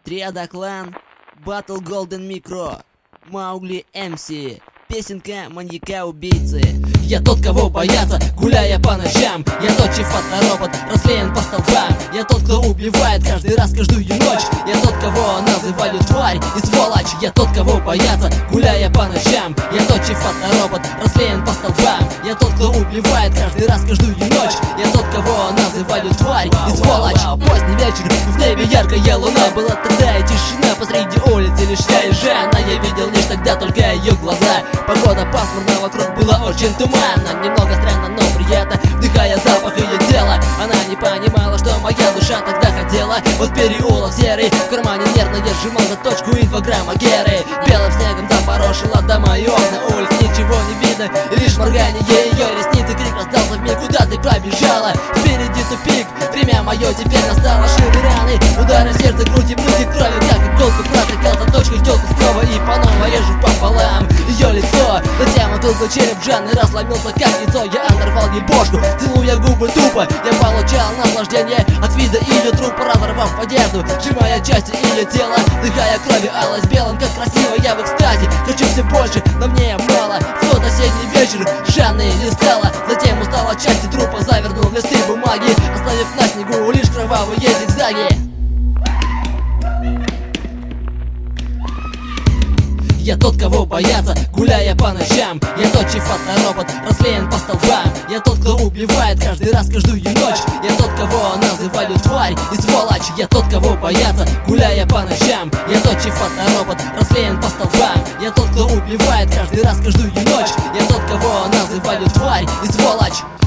Триада Клан, Battle Golden Micro, Маугли МС, песенка маньяка-убийцы. Я тот, кого боятся, гуляя по ночам. Я тот, чей фоторобот расклеен по столбам. Я тот, кто убивает каждый раз, каждую ночь. Я тот, кого называли тварь и сволочь. Я тот, кого боятся, гуляя по ночам. Я тот, чей фоторобот расклеен по столбам. Я тот, кто убивает каждый раз, каждую ночь. Я тот, кого называли тварь и сволочь. Поздний вечер, в небе яркая луна. Была тогда и тишина посреди улицы, лишь я и Жанна. Я видел лишь тогда только ее глаза. Погода пасмурная, вокруг было очень туманно. Немного странно, но приятно, вдыхая запах ее тела. Она не понимала, что моя душа тогда хотела. Вот переулок серый, в кармане нервно я сжимал за точку инфограмма Геры. Белым снегом запорошила дома и окна улиц, ничего не видно, и лишь моргание ее ресниц. И крик раздался вмиг: куда ты побежала? Впереди тупик, время мое теперь настало. Шивы раны, удары в сердце, груди брызги кровью, как иголку протыкал за точкой телку снова и по новой режу пополам ее лицо. Затем оттуда череп Жанны разломился как яйцо. Я оторвал ей бошку, целуя губы тупо. Я получал наслаждение от вида ее трупа, разорвав одежду, сжимая части ее тела, дыхая кровью алой с белым, как красиво я в экстазе. Хочу все больше, но мне мало. В тот осенний вечер Жанны не стало. Затем устал от части трупа, завернул в листы бумаги, оставив на снегу лишь кровавые зигзаги. Я тот, кого боятся, гуляя по ночам. Я тот, чей фоторобот расклеен по столбам. Я тот, кто убивает каждый раз, каждую ночь. Я тот, кого называли тварь и сволочь. Я тот, кого боятся, гуляя по ночам. Я тот, чей фоторобот расклеен по столбам. Я тот, кто убивает каждый раз, каждую ночь. Я тот, кого называли тварь и сволочь.